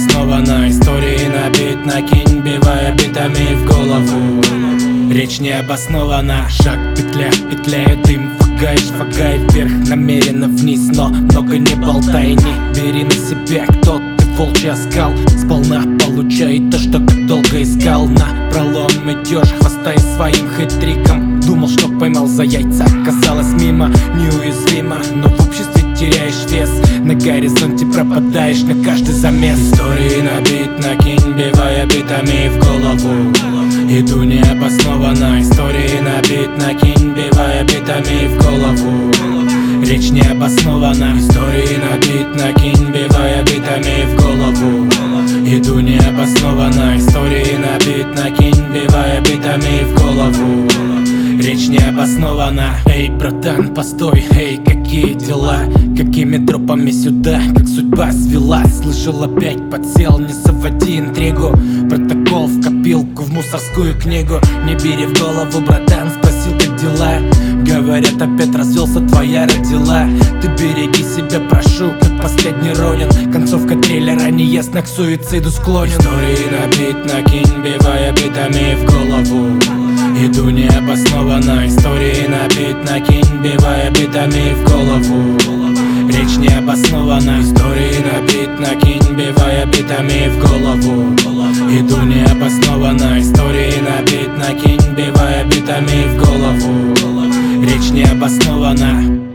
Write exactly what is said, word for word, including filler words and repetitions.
необоснованно. Истории набит, накинь, бивая битами в голову. Речь необоснована. Шаг, петля, петляет дым. Фагаешь, фагай вверх, намеренно вниз. Но много не болтай, не бери на себя. Кто ты, волчий оскал, сполна получай то, что так долго искал. На пролом идешь, хвостай своим хитриком. Думал, что поймал за яйца, казалось мимо. Неуязвимо, но в обществе теряешь вес. На горизонте пропадаешь на каждый замес. Истории набит, накинь, бивая битами в голову. Иду необоснованно. Истории набит, накинь, бивая битами в голову. Речь необоснована. Истории набит, накинь, бивая битами в голову. Иду необоснованно. Истории набит, накинь, бивая битами в голову. Речь необоснована. Эй, братан, постой, эй, какие дела? Какими тропами сюда, как судьба свела? Слышал, опять подсел, не заводи интригу. Протокол в копилку, в мусорскую книгу. Не бери в голову, братан, спросил, как дела? Говорят, опять развелся, твоя родила. Ты береги себя, прошу, как последний Ронин. Концовка трейлера неясно, к суициду склонен. Истории набит, накинь, бивая битами в голову. Иду необоснованно. Истории набит, накинь, бивая битами в голову. Речь необоснована. Истории набит, накинь, бивая битами в голову. Иду необоснованно. Истории набит, накинь, бивая битами в голову. Речь необоснована.